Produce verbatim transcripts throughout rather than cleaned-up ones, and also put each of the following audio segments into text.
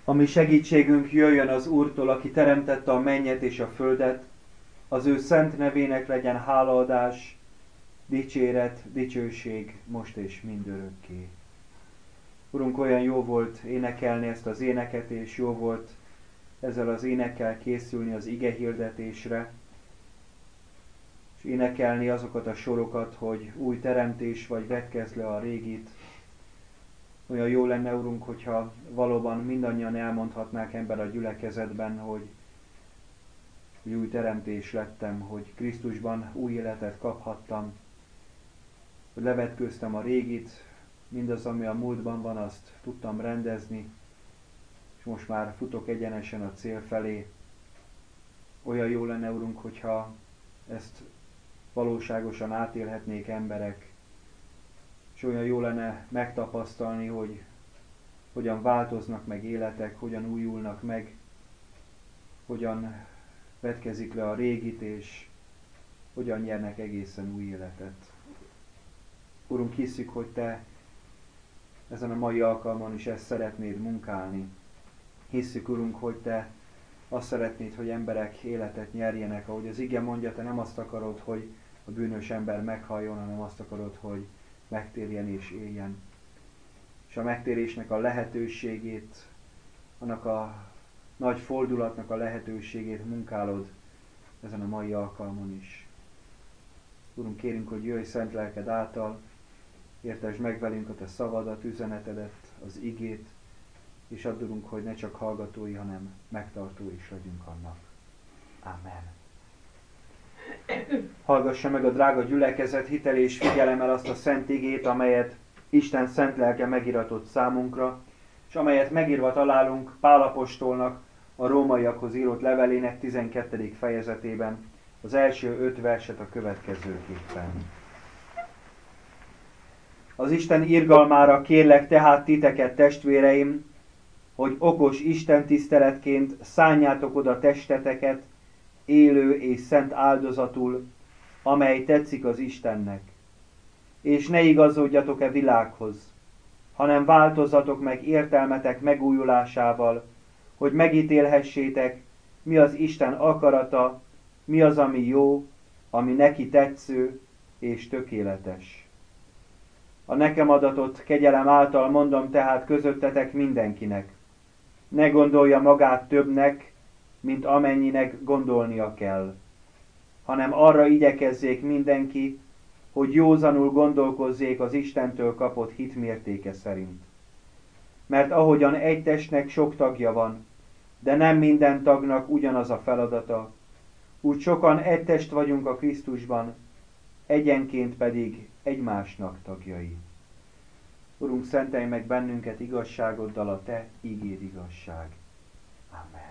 Ami segítségünk jöjjön az Úrtól, aki teremtette a mennyet és a földet, az ő szent nevének legyen hálaadás, dicséret, dicsőség most és mindörökké. Urunk, olyan jó volt énekelni ezt az éneket, és jó volt ezzel az énekkel készülni az ige hirdetésre, és énekelni azokat a sorokat, hogy új teremtés vagy vetkezz le a régit. Olyan jó lenne, Urunk, hogyha valóban mindannyian elmondhatnák ember a gyülekezetben, hogy új teremtés lettem, hogy Krisztusban új életet kaphattam, hogy levetkőztem a régit, mindaz, ami a múltban van, azt tudtam rendezni, és most már futok egyenesen a cél felé. Olyan jó lenne, Urunk, hogyha ezt valóságosan átélhetnék emberek, és olyan jó lenne megtapasztalni, hogy hogyan változnak meg életek, hogyan újulnak meg, hogyan vetkezik le a régit, és hogyan nyernek egészen új életet. Urunk, hisszük, hogy Te ezen a mai alkalmon is ezt szeretnéd munkálni. Hisszük, Urunk, hogy Te azt szeretnéd, hogy emberek életet nyerjenek. Ahogy az ige mondja, Te nem azt akarod, hogy a bűnös ember meghalljon, hanem azt akarod, hogy megtérjen és éljen. És a megtérésnek a lehetőségét, annak a nagy fordulatnak a lehetőségét munkálod ezen a mai alkalmon is. Urunk, kérünk, hogy jöjj szent lelked által, értesd meg velünk a Te szavadat, üzenetedet, az igét, és add, Urunk, hogy ne csak hallgatói, hanem megtartói is legyünk annak. Amen. Hallgassa meg a drága gyülekezet hitel és figyelemmel azt a szent igét, amelyet Isten szent lelke megiratott számunkra, és amelyet megírva találunk Pál apostolnak a rómaiakhoz írott levelének tizenkettedik fejezetében, az első öt verset a következőképpen. Az Isten irgalmára kérlek tehát titeket, testvéreim, hogy okos Isten tiszteletként szánjátok oda testeteket, élő és szent áldozatul, amely tetszik az Istennek. És ne igazodjatok-e világhoz, hanem változzatok meg értelmetek megújulásával, hogy megítélhessétek, mi az Isten akarata, mi az, ami jó, ami neki tetsző és tökéletes. A nekem adatott kegyelem által mondom tehát közöttetek mindenkinek, ne gondolja magát többnek, mint amennyinek gondolnia kell, hanem arra igyekezzék mindenki, hogy józanul gondolkozzék az Istentől kapott hit mértéke szerint. Mert ahogyan egy testnek sok tagja van, de nem minden tagnak ugyanaz a feladata, úgy sokan egy test vagyunk a Krisztusban, egyenként pedig egymásnak tagjai. Urunk, szentelj meg bennünket igazságoddal, a Te ígéd igazság. Amen.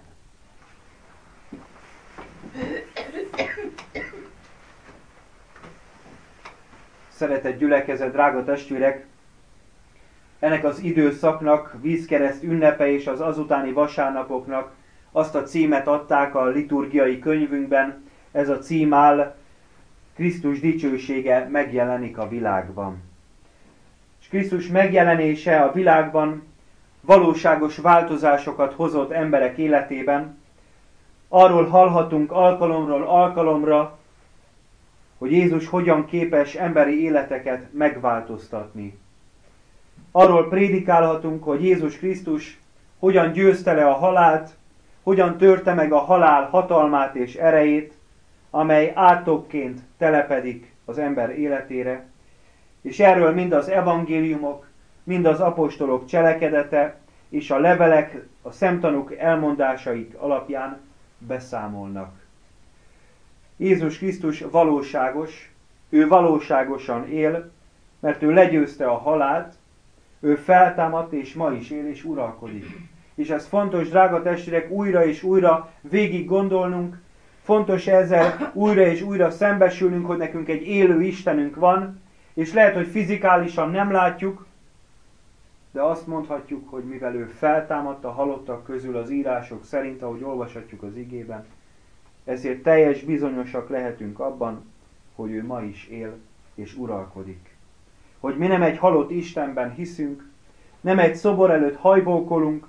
Szeretett gyülekezet, drága testvérek! Ennek az időszaknak, vízkereszt ünnepe és az azutáni vasárnapoknak azt a címet adták a liturgiai könyvünkben. Ez a cím áll: Krisztus dicsősége megjelenik a világban. És Krisztus megjelenése a világban valóságos változásokat hozott emberek életében. Arról hallhatunk alkalomról alkalomra, hogy Jézus hogyan képes emberi életeket megváltoztatni. Arról prédikálhatunk, hogy Jézus Krisztus hogyan győzte le a halált, hogyan törte meg a halál hatalmát és erejét, amely átokként telepedik az ember életére, és erről mind az evangéliumok, mind az apostolok cselekedete és a levelek, a szemtanúk elmondásaik alapján beszámolnak. Jézus Krisztus valóságos, ő valóságosan él, mert ő legyőzte a halált, ő feltámadt és ma is él és uralkodik. És ez fontos, drága testvérek, újra és újra végig gondolnunk, fontos ezzel újra és újra szembesülnünk, hogy nekünk egy élő Istenünk van, és lehet, hogy fizikálisan nem látjuk, de azt mondhatjuk, hogy mivel ő feltámadt a halottak közül az írások szerint, ahogy olvashatjuk az igében, ezért teljes bizonyosak lehetünk abban, hogy ő ma is él és uralkodik. Hogy mi nem egy halott Istenben hiszünk, nem egy szobor előtt hajbókolunk,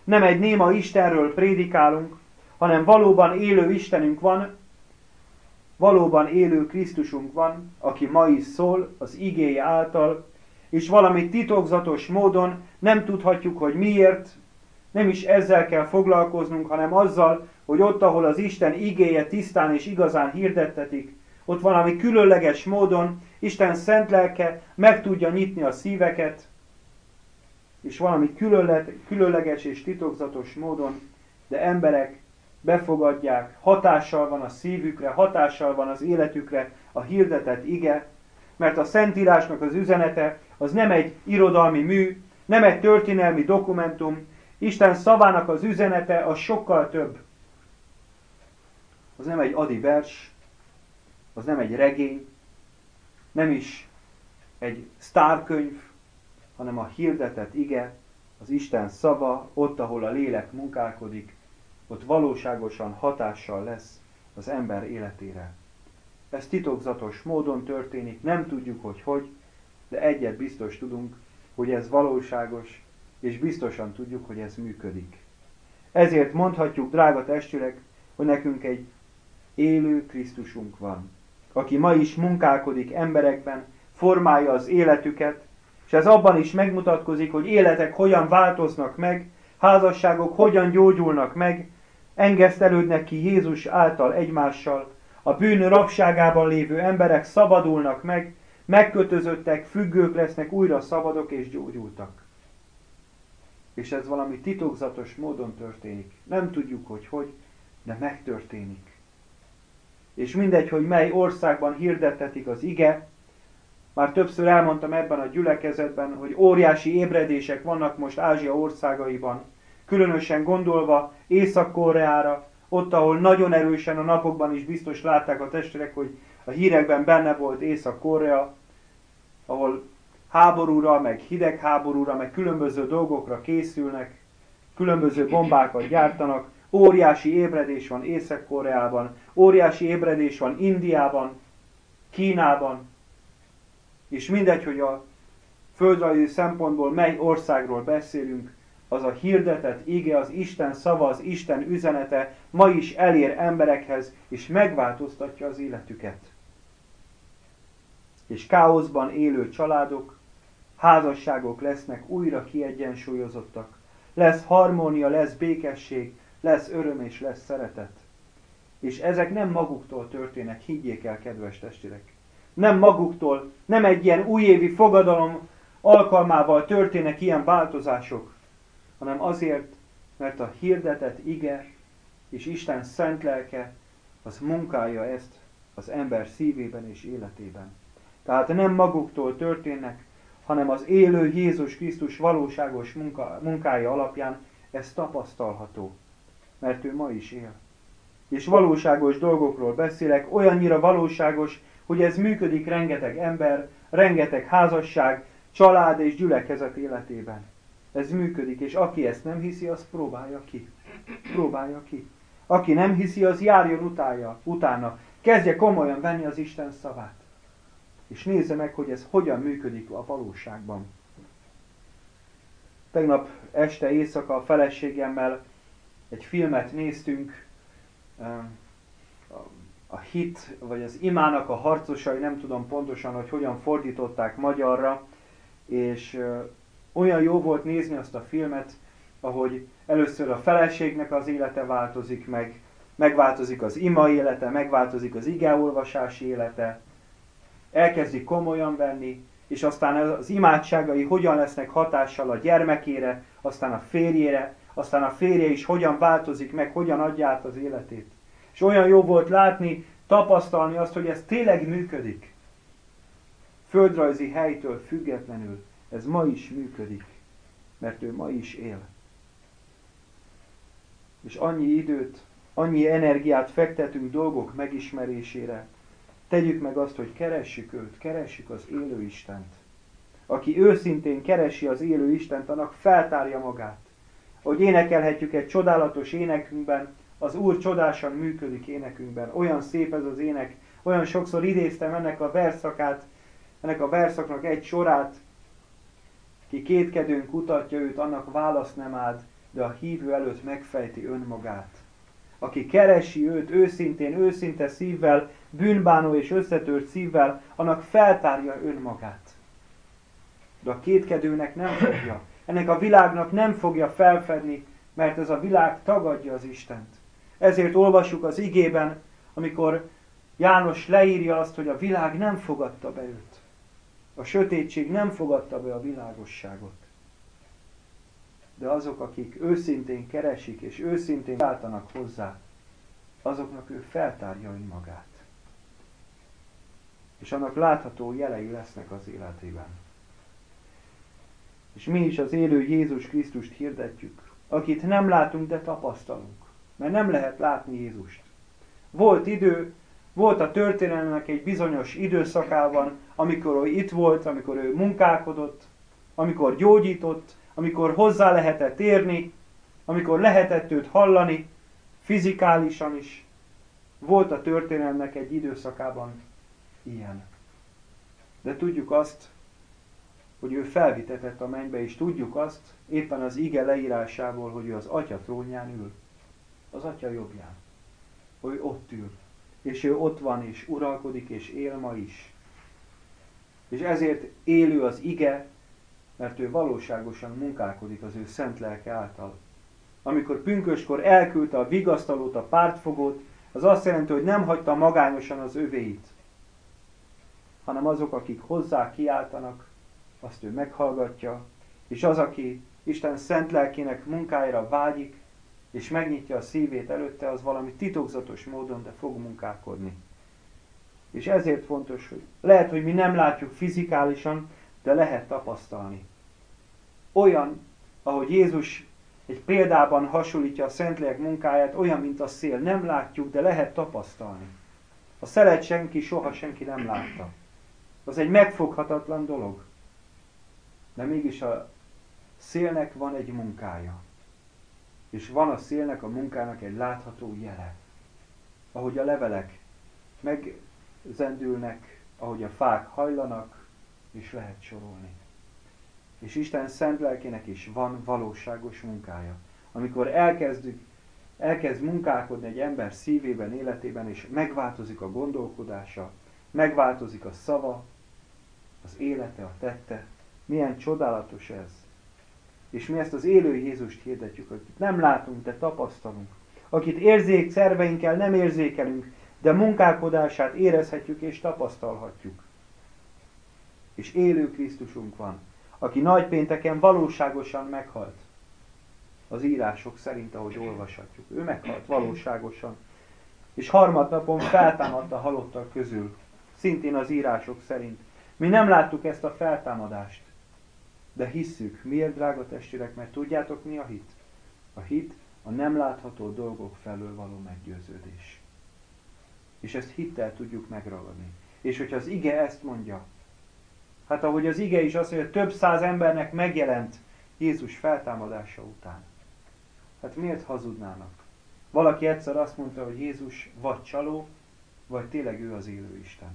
nem egy néma Istenről prédikálunk, hanem valóban élő Istenünk van, valóban élő Krisztusunk van, aki ma is szól az igéje által, és valami titokzatos módon nem tudhatjuk, hogy miért, nem is ezzel kell foglalkoznunk, hanem azzal, hogy ott, ahol az Isten igéje tisztán és igazán hirdettetik, ott valami különleges módon Isten szent lelke meg tudja nyitni a szíveket, és valami különleges és titokzatos módon, de emberek befogadják, hatással van a szívükre, hatással van az életükre a hirdetett ige, mert a Szentírásnak az üzenete az nem egy irodalmi mű, nem egy történelmi dokumentum, Isten szavának az üzenete az sokkal több. Az nem egy adi vers, az nem egy regény, nem is egy sztárkönyv, hanem a hirdetett ige, az Isten szava, ott, ahol a lélek munkálkodik, ott valóságosan hatással lesz az ember életére. Ez titokzatos módon történik, nem tudjuk, hogy hogy, de egyet biztos tudunk, hogy ez valóságos, és biztosan tudjuk, hogy ez működik. Ezért mondhatjuk, drága testvérek, hogy nekünk egy élő Krisztusunk van, aki ma is munkálkodik emberekben, formálja az életüket, és ez abban is megmutatkozik, hogy életek hogyan változnak meg, házasságok hogyan gyógyulnak meg, engesztelődnek ki Jézus által egymással, a bűn rabságában lévő emberek szabadulnak meg, megkötözöttek, függők lesznek, újra szabadok és gyógyultak. És ez valami titokzatos módon történik. Nem tudjuk, hogy hogy, de megtörténik. És mindegy, hogy mely országban hirdettetik az ige, már többször elmondtam ebben a gyülekezetben, hogy óriási ébredések vannak most Ázsia országaiban, különösen gondolva Észak-Koreára, ott, ahol nagyon erősen a napokban is biztos látták a testvérek, hogy a hírekben benne volt Észak-Korea, ahol háborúra, meg hidegháborúra, meg különböző dolgokra készülnek, különböző bombákat gyártanak, óriási ébredés van Észak-Koreában, óriási ébredés van Indiában, Kínában, és mindegy, hogy a földrajzi szempontból mely országról beszélünk, az a hirdetett ige, az Isten szava, az Isten üzenete ma is elér emberekhez, és megváltoztatja az életüket. És káoszban élő családok, házasságok lesznek újra kiegyensúlyozottak. Lesz harmónia, lesz békesség, lesz öröm és lesz szeretet. És ezek nem maguktól történnek, higgyék el, kedves testvérek. Nem maguktól, nem egy ilyen újévi fogadalom alkalmával történnek ilyen változások, hanem azért, mert a hirdetett ige és Isten szent lelke az munkálja ezt az ember szívében és életében. Tehát nem maguktól történnek, hanem az élő Jézus Krisztus valóságos munka, munkája alapján ez tapasztalható, mert ő ma is él. És valóságos dolgokról beszélek, olyannyira valóságos, hogy ez működik rengeteg ember, rengeteg házasság, család és gyülekezet életében. Ez működik, és aki ezt nem hiszi, az próbálja ki. Próbálja ki. Aki nem hiszi, az járjon utálja, utána. Kezdje komolyan venni az Isten szavát. És nézze meg, hogy ez hogyan működik a valóságban. Tegnap este éjszaka a feleségemmel egy filmet néztünk, a hit, vagy az imának a harcosai, nem tudom pontosan, hogy hogyan fordították magyarra, és olyan jó volt nézni azt a filmet, ahogy először a feleségnek az élete változik meg, megváltozik az ima élete, megváltozik az igeolvasási élete, elkezdik komolyan venni, és aztán az imádságai hogyan lesznek hatással a gyermekére, aztán a férjére, aztán a férje is hogyan változik meg, hogyan adja át az életét. És olyan jó volt látni, tapasztalni azt, hogy ez tényleg működik. Földrajzi helytől függetlenül ez ma is működik, mert ő ma is él. És annyi időt, annyi energiát fektetünk dolgok megismerésére. Tegyük meg azt, hogy keressük őt, keressük az élő Istent. Aki őszintén keresi az élő Istent, annak feltárja magát. Ahogy énekelhetjük egy csodálatos énekünkben, az Úr csodásan működik énekünkben. Olyan szép ez az ének, olyan sokszor idéztem ennek a verszakát, ennek a verszaknak egy sorát. Ki kétkedőn kutatja őt, annak választ nem ad. de a hívő előtt megfejti önmagát. Aki keresi őt őszintén, őszinte szívvel, bűnbánó és összetört szívvel, annak feltárja önmagát. De a kétkedőnek nem fogja. Ennek a világnak nem fogja felfedni, mert ez a világ tagadja az Istent. Ezért olvassuk az igében, amikor János leírja azt, hogy a világ nem fogadta be őt. A sötétség nem fogadta be a világosságot. De azok, akik őszintén keresik és őszintén váltanak hozzá, azoknak ő feltárja önmagát. És annak látható jelei lesznek az életében. És mi is az élő Jézus Krisztust hirdetjük, akit nem látunk, de tapasztalunk. Mert nem lehet látni Jézust. Volt idő, volt a történelemnek egy bizonyos időszakában, amikor ő itt volt, amikor ő munkálkodott, amikor gyógyított, amikor hozzá lehetett érni, amikor lehetett őt hallani, fizikálisan is. Volt a történelemnek egy időszakában ilyen. De tudjuk azt, hogy ő felvitetett a mennybe, és tudjuk azt éppen az ige leírásából, hogy ő az Atya trónján ül. Az Atya jobbján. Hogy ott ül. És ő ott van, és uralkodik, és él ma is. És ezért élő az ige, mert ő valóságosan munkálkodik az ő szent lelke által. Amikor pünköskor elküldte a vigasztalót, a pártfogót, az azt jelenti, hogy nem hagyta magányosan az övéit, hanem azok, akik hozzá kiáltanak, azt ő meghallgatja, és az, aki Isten szent lelkének munkájára vágyik, és megnyitja a szívét előtte, az valami titokzatos módon, de fog munkálkodni. És ezért fontos, hogy lehet, hogy mi nem látjuk fizikálisan, de lehet tapasztalni. Olyan, ahogy Jézus egy példában hasonlítja a Szentlélek munkáját, olyan, mint a szél. Nem látjuk, de lehet tapasztalni. A szelet senki, soha senki nem látta. Az egy megfoghatatlan dolog. De mégis a szélnek van egy munkája. És van a szélnek, a munkának egy látható jele. Ahogy a levelek megzendülnek, ahogy a fák hajlanak, és lehet sorolni. És Isten szent lelkének is van valóságos munkája. Amikor elkezdjük, elkezd munkálkodni egy ember szívében, életében, és megváltozik a gondolkodása, megváltozik a szava, az élete, a tette. Milyen csodálatos ez. És mi ezt az élő Jézust hirdetjük, akit nem látunk, de tapasztalunk. Akit érzék szerveinkkel nem érzékelünk, de munkálkodását érezhetjük és tapasztalhatjuk. És élő Krisztusunk van, aki nagypénteken valóságosan meghalt. Az írások szerint, ahogy olvashatjuk. Ő meghalt valóságosan. És harmadnapon feltámadt a halottak közül. Szintén az írások szerint. Mi nem láttuk ezt a feltámadást. De hisszük. Miért, drága testvérek? Mert tudjátok, mi a hit? A hit a nem látható dolgok felől való meggyőződés. És ezt hittel tudjuk megragadni. És hogyha az ige ezt mondja, hát ahogy az ige is azt mondja, hogy több száz embernek megjelent Jézus feltámadása után. Hát miért hazudnának? Valaki egyszer azt mondta, hogy Jézus vagy csaló, vagy tényleg ő az élő Isten.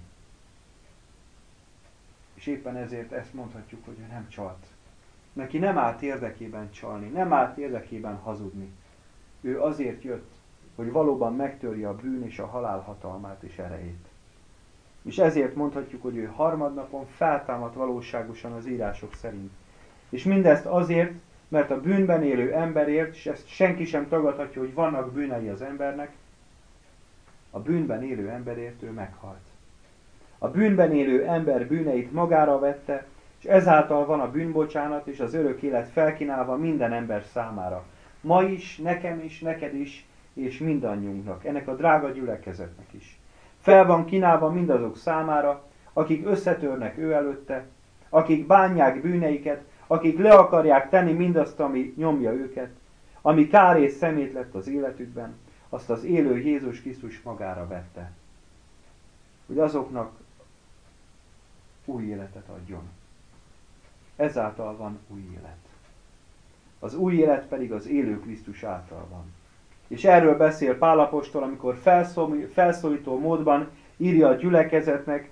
És éppen ezért ezt mondhatjuk, hogy ő nem csalt. Neki nem állt érdekében csalni, nem állt érdekében hazudni. Ő azért jött, hogy valóban megtörje a bűn és a halál hatalmát és erejét. És ezért mondhatjuk, hogy ő harmadnapon feltámadt valóságosan az írások szerint. És mindezt azért, mert a bűnben élő emberért, és ezt senki sem tagadhatja, hogy vannak bűnei az embernek, a bűnben élő emberért ő meghalt. A bűnben élő ember bűneit magára vette, és ezáltal van a bűnbocsánat és az örök élet felkínálva minden ember számára. Ma is, nekem is, neked is, és mindannyiunknak, ennek a drága gyülekezetnek is. Fel van kínálva mindazok számára, akik összetörnek ő előtte, akik bánják bűneiket, akik le akarják tenni mindazt, ami nyomja őket, ami kár és szemét lett az életükben, azt az élő Jézus Krisztus magára vette. Hogy azoknak új életet adjon. Ezáltal van új élet. Az új élet pedig az élő Krisztus által van. És erről beszél Pál apostol, amikor felszólító módban írja a gyülekezetnek,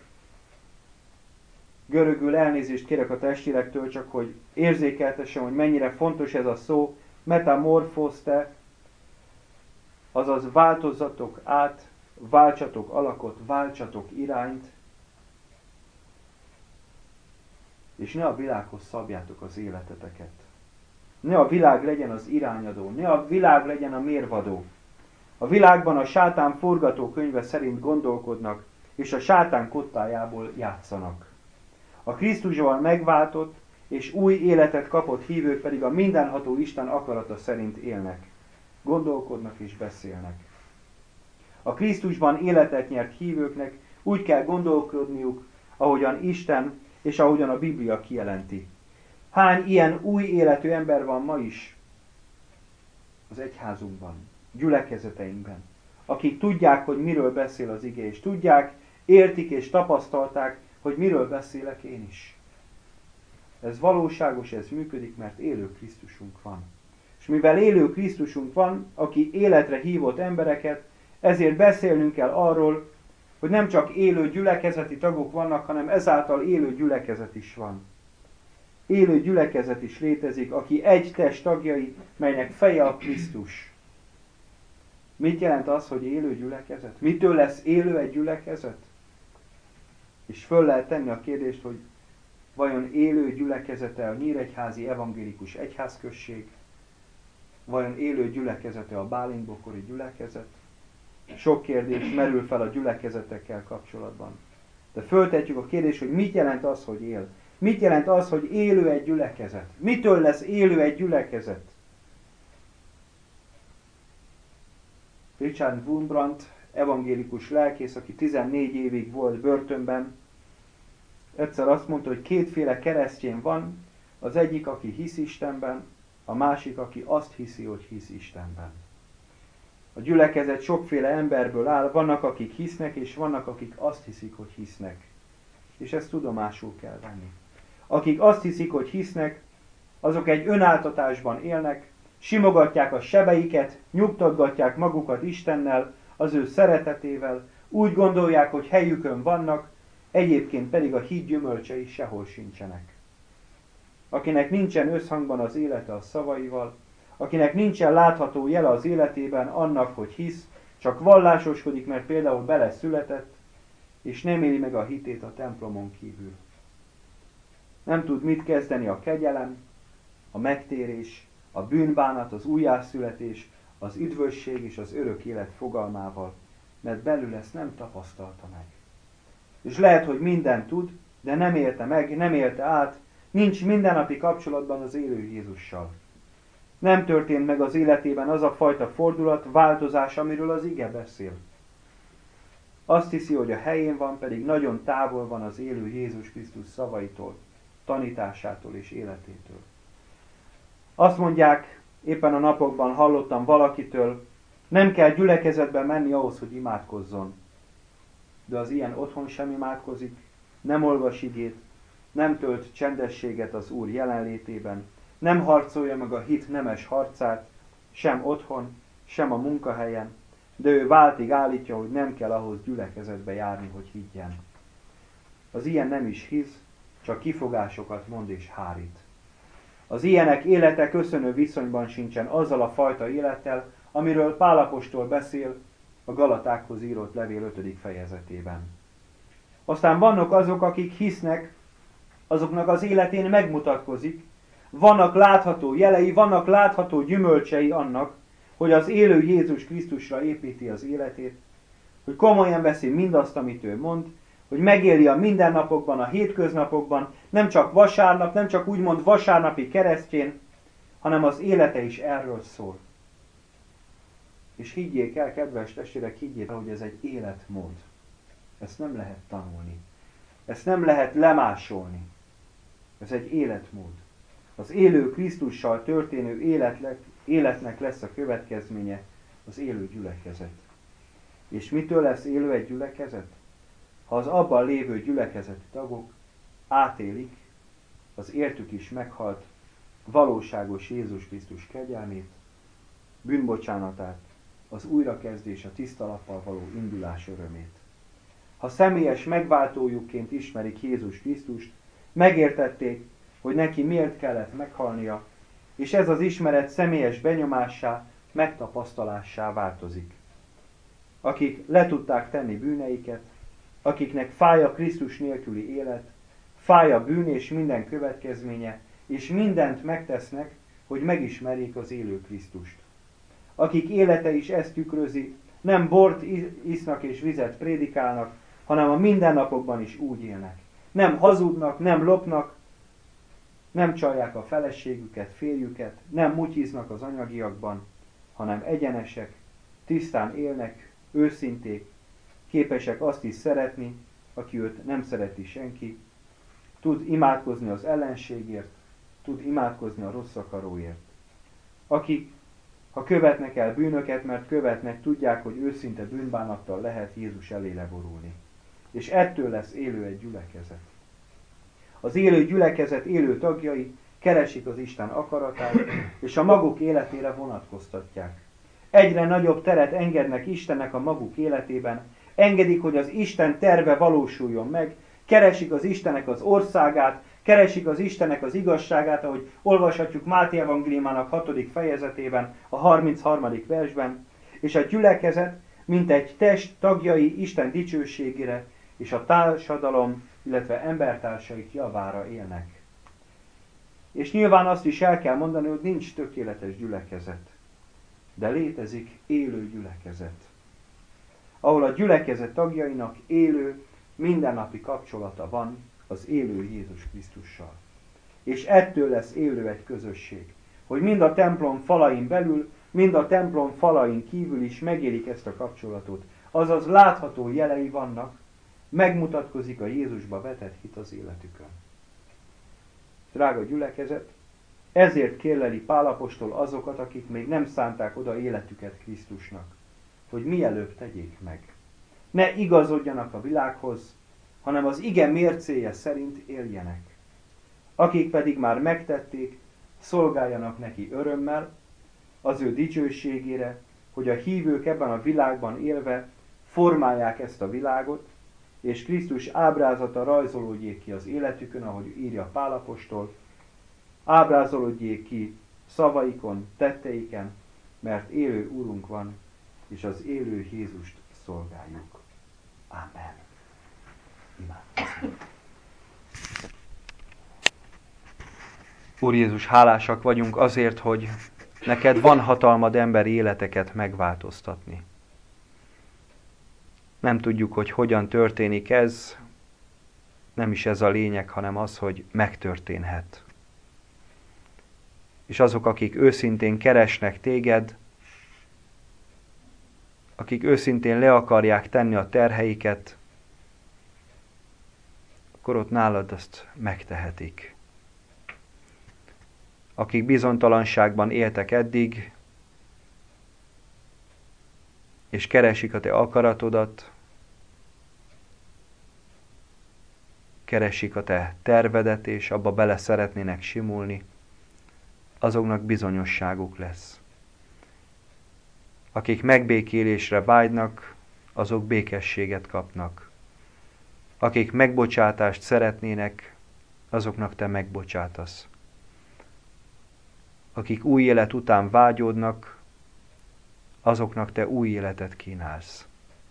görögül elnézést kérek a testvérektől, csak hogy érzékeltessem, hogy mennyire fontos ez a szó, metamorfózte, azaz változzatok át, váltsatok alakot, váltsatok irányt, és ne a világhoz szabjátok az életeteket. Ne a világ legyen az irányadó, ne a világ legyen a mérvadó. A világban a sátán forgatókönyve szerint gondolkodnak, és a sátán kottájából játszanak. A Krisztusban megváltott és új életet kapott hívők pedig a mindenható Isten akarata szerint élnek, gondolkodnak és beszélnek. A Krisztusban életet nyert hívőknek úgy kell gondolkodniuk, ahogyan Isten és ahogyan a Biblia kijelenti. Hány ilyen új életű ember van ma is az egyházunkban, gyülekezeteinkben, akik tudják, hogy miről beszél az ige, és tudják, értik és tapasztalták, hogy miről beszélek én is. Ez valóságos, ez működik, mert élő Krisztusunk van. És mivel élő Krisztusunk van, aki életre hívott embereket, ezért beszélnünk kell arról, hogy nem csak élő gyülekezeti tagok vannak, hanem ezáltal élő gyülekezet is van. Élő gyülekezet is létezik, aki egy test tagjai, melynek feje a Krisztus. Mit jelent az, hogy élő gyülekezet? Mitől lesz élő egy gyülekezet? És föl lehet tenni a kérdést, hogy vajon élő gyülekezete a Nyíregyházi Evangélikus Egyházközség? Vajon élő gyülekezete a Bálintbokori gyülekezet? Sok kérdés merül fel a gyülekezetekkel kapcsolatban. De föltetjük a kérdést, hogy mit jelent az, hogy él? Mit jelent az, hogy élő egy gyülekezet? Mitől lesz élő egy gyülekezet? Richard Wurmbrand, evangélikus lelkész, aki tizennégy évig volt börtönben, egyszer azt mondta, hogy kétféle keresztény van, az egyik, aki hisz Istenben, a másik, aki azt hiszi, hogy hisz Istenben. A gyülekezet sokféle emberből áll, vannak, akik hisznek, és vannak, akik azt hiszik, hogy hisznek. És ezt tudomásul kell venni. Akik azt hiszik, hogy hisznek, azok egy önáltatásban élnek, simogatják a sebeiket, nyugtatgatják magukat Istennel, az ő szeretetével, úgy gondolják, hogy helyükön vannak, egyébként pedig a hit gyümölcsei sehol sincsenek. Akinek nincsen összhangban az élete a szavaival, akinek nincsen látható jele az életében annak, hogy hisz, csak vallásoskodik, mert például beleszületett, és nem éli meg a hitét a templomon kívül. Nem tud mit kezdeni a kegyelem, a megtérés, a bűnbánat, az újjászületés, az üdvösség és az örök élet fogalmával, mert belül ezt nem tapasztalta meg. És lehet, hogy mindent tud, de nem élte meg, nem élte át, nincs mindennapi kapcsolatban az élő Jézussal. Nem történt meg az életében az a fajta fordulat, változás, amiről az ige beszél. Azt hiszi, hogy a helyén van, pedig nagyon távol van az élő Jézus Krisztus szavaitól, tanításától és életétől. Azt mondják, éppen a napokban hallottam valakitől, nem kell gyülekezetbe menni ahhoz, hogy imádkozzon. De az ilyen otthon sem imádkozik, nem olvas igét, nem tölt csendességet az Úr jelenlétében, nem harcolja meg a hit nemes harcát, sem otthon, sem a munkahelyen, de ő váltig állítja, hogy nem kell ahhoz gyülekezetbe járni, hogy higgyen. Az ilyen nem is hisz, csak kifogásokat mond és hárít. Az ilyenek élete köszönő viszonyban sincsen azzal a fajta élettel, amiről Pál apostol beszél a Galatákhoz írott levél ötödik fejezetében. Aztán vannak azok, akik hisznek, azoknak az életén megmutatkozik, vannak látható jelei, vannak látható gyümölcsei annak, hogy az élő Jézus Krisztusra építi az életét, hogy komolyan veszi mindazt, amit ő mond, hogy megéli a mindennapokban, a hétköznapokban, nem csak vasárnap, nem csak úgymond vasárnapi keresztjén, hanem az élete is erről szól. És higgyék el, kedves testvérek, higgyék el, hogy ez egy életmód. Ezt nem lehet tanulni. Ezt nem lehet lemásolni. Ez egy életmód. Az élő Krisztussal történő életnek, életnek lesz a következménye az élő gyülekezet. És mitől lesz élő egy gyülekezet? Ha az abban lévő gyülekezeti tagok átélik az értük is meghalt valóságos Jézus Krisztus kegyelmét, bűnbocsánatát, az újrakezdés, a tiszta lappal való indulás örömét. Ha személyes megváltójukként ismerik Jézus Krisztust, megértették, hogy neki miért kellett meghalnia, és ez az ismeret személyes benyomássá, megtapasztalássá változik. Akik le tudták tenni bűneiket, akiknek fáj a Krisztus nélküli élet, fáj a bűn és minden következménye, és mindent megtesznek, hogy megismerjék az élő Krisztust. Akik élete is ezt tükrözi, nem bort isznak és vizet prédikálnak, hanem a mindennapokban is úgy élnek. Nem hazudnak, nem lopnak, nem csalják a feleségüket, férjüket, nem mutyiznak az anyagiakban, hanem egyenesek, tisztán élnek, őszinték, képesek azt is szeretni, aki őt nem szereti senki, tud imádkozni az ellenségért, tud imádkozni a rossz akaróért. Akik, ha követnek el bűnöket, mert követnek, tudják, hogy őszinte bűnbánattal lehet Jézus elé leborulni. És ettől lesz élő egy gyülekezet. Az élő gyülekezet élő tagjai keresik az Isten akaratát, és a maguk életére vonatkoztatják. Egyre nagyobb teret engednek Istennek a maguk életében, engedik, hogy az Isten terve valósuljon meg, keresik az Istennek az országát, keresik az Istennek az igazságát, ahogy olvashatjuk Máté evangéliumának hatodik fejezetében, a harmincharmadik versben, és a gyülekezet, mint egy test tagjai Isten dicsőségére és a társadalom, illetve embertársaik javára élnek. És nyilván azt is el kell mondani, hogy nincs tökéletes gyülekezet, de létezik élő gyülekezet, ahol a gyülekezet tagjainak élő, mindennapi kapcsolata van az élő Jézus Krisztussal. És ettől lesz élő egy közösség, hogy mind a templom falain belül, mind a templom falain kívül is megélik ezt a kapcsolatot. Azaz látható jelei vannak, megmutatkozik a Jézusba vetett hit az életükön. Drága gyülekezet, ezért kérleli Pál apostol azokat, akik még nem szánták oda életüket Krisztusnak, hogy mielőbb tegyék meg. Ne igazodjanak a világhoz, hanem az ige mércéje szerint éljenek. Akik pedig már megtették, szolgáljanak neki örömmel, az ő dicsőségére, hogy a hívők ebben a világban élve formálják ezt a világot, és Krisztus ábrázata rajzolódjék ki az életükön, ahogy írja Pál apostol, ábrázolódjék ki szavaikon, tetteiken, mert élő Úrunk van, és az élő Jézust szolgáljuk. Amen. Imádkozzunk. Úr Jézus, hálásak vagyunk azért, hogy neked van hatalmad emberi életeket megváltoztatni. Nem tudjuk, hogy hogyan történik ez, nem is ez a lényeg, hanem az, hogy megtörténhet. És azok, akik őszintén keresnek téged, akik őszintén le akarják tenni a terheiket, akkor ott nálad azt megtehetik. Akik bizonytalanságban éltek eddig, és keresik a te akaratodat, keresik a te tervedet, és abba bele szeretnének simulni, azoknak bizonyosságuk lesz. Akik megbékélésre vágynak, azok békességet kapnak. Akik megbocsátást szeretnének, azoknak te megbocsátasz. Akik új élet után vágyódnak, azoknak te új életet kínálsz.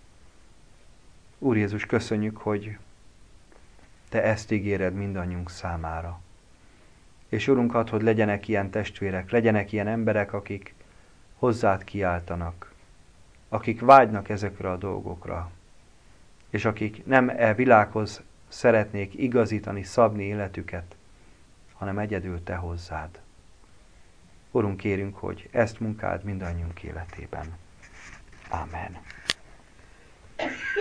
Úr Jézus, köszönjük, hogy te ezt ígéred mindannyiunk számára. És Urunk, add, hogy legyenek ilyen testvérek, legyenek ilyen emberek, akik hozzád kiáltanak, akik vágynak ezekre a dolgokra, és akik nem e világhoz szeretnék igazítani, szabni életüket, hanem egyedül te hozzád. Urunk, kérünk, hogy ezt munkáld mindannyiunk életében. Amen.